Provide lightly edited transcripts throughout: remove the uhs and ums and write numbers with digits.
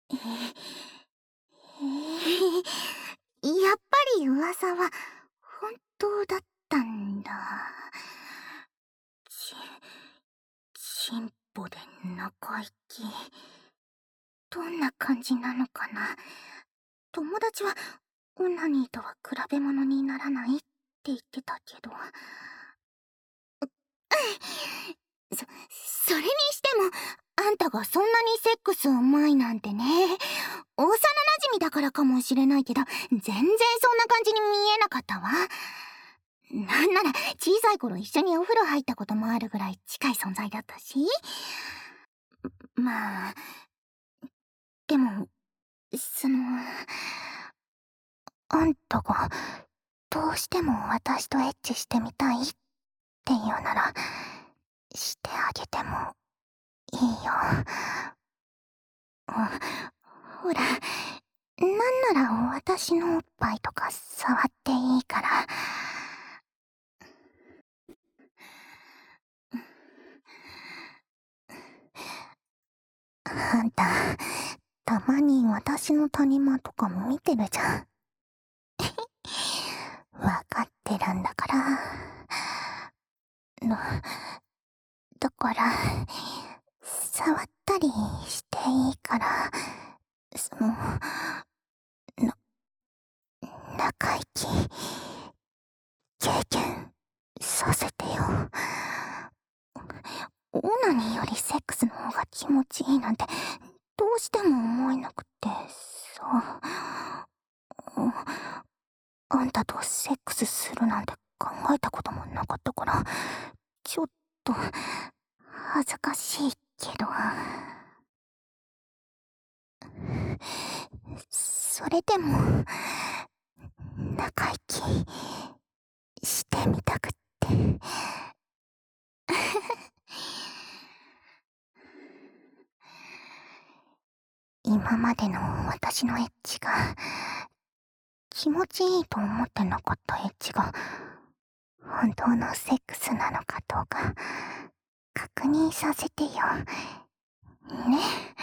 やっぱり噂は本当だったんだ。チンポで中行き。どんな感じなのかな。友達はオナニーとは比べ物にならないって言ってたけど。それにしても、あんたがそんなにセックスうまいなんてね。幼馴染だからかもしれないけど、全然そんな感じに見えなかったわ。なんなら小さい頃一緒にお風呂入ったこともあるぐらい近い存在だったし。まあ、でも、あんたがどうしても私とエッチしてみたいって言うなら、してあげてもいいよ。ほら、なんなら私のおっぱいとか触っていいから。あんた、たまに私の谷間とか見てるじゃん。わかってるんだから。だから、触ったりしていいから、中行き、経験させてよ。オナニーよりセックスの方が気持ちいいなんて、どうしても思えなくてさ。あんたとセックスするなんて考えたこともなかったから、ちょっと、恥ずかしいけど。それでも、中行き、してみたくって。今までの私のエッチが、気持ちいいと思ってなかったエッチが、本当のセックスなのかどうか、確認させてよ。ね。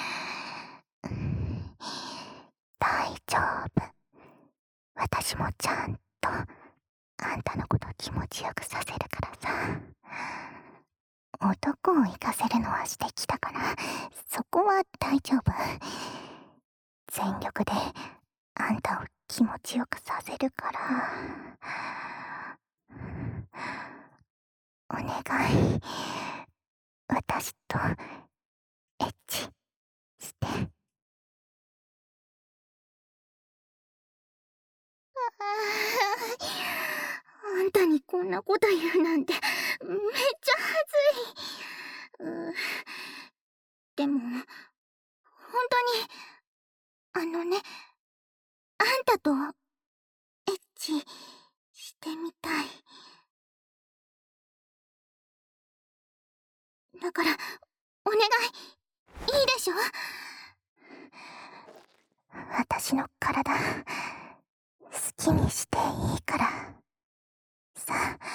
大丈夫。私もちゃんと、あんたのこと気持ちよくさせるからさ。男を行かせるのはしてきたから、そこは大丈夫。全力で、あんたを気持ちよくさせるから。お願い。私と、エッチ、して。あんたにこんなこと言うなんて、めっちゃ恥ずい。でも、本当に、あんたと、エッチ、してみたい。だから、お願い、いいでしょ？私の体、好きにしていいから。さあ、